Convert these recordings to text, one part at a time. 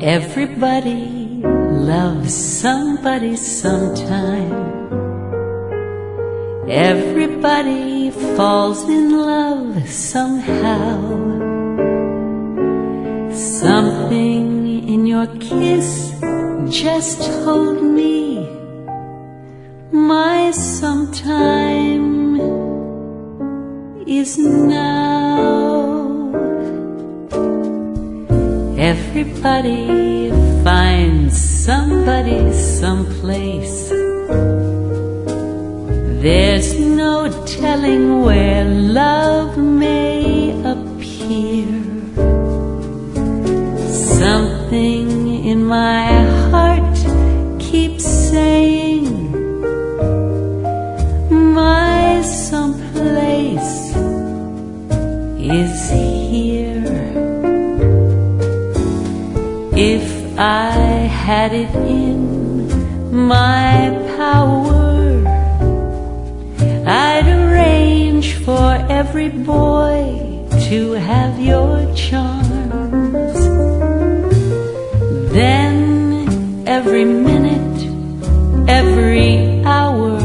Everybody loves somebody sometime. Everybody falls in love somehow. Something in your kiss just told me my sometime is now. Everybody finds somebody someplace. There's no telling where love may appear. Something in my heart keeps saying my someplace is here. If I had it in my power, I'd arrange for every boy to have your charms. Then every minute, every hour,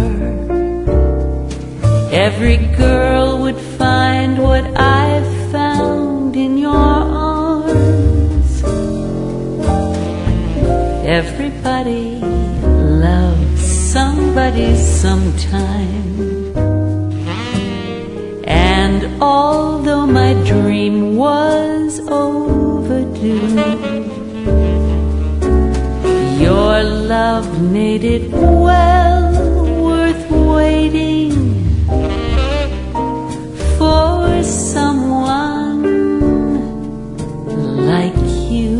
every girl would find what I've found in your arms. Everybody loves somebody sometime. And although my dream was overdue, your love made it well worth waiting for someone like you.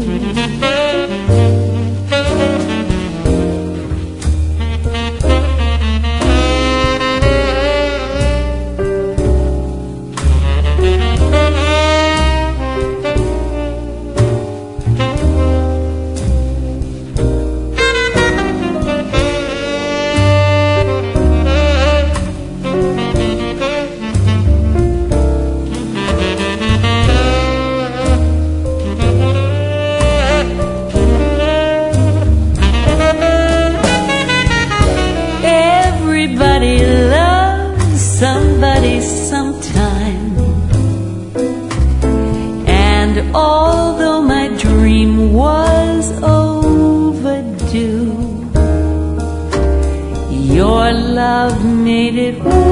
Everybody loves somebody sometime. And although my dream was overdue, your love made it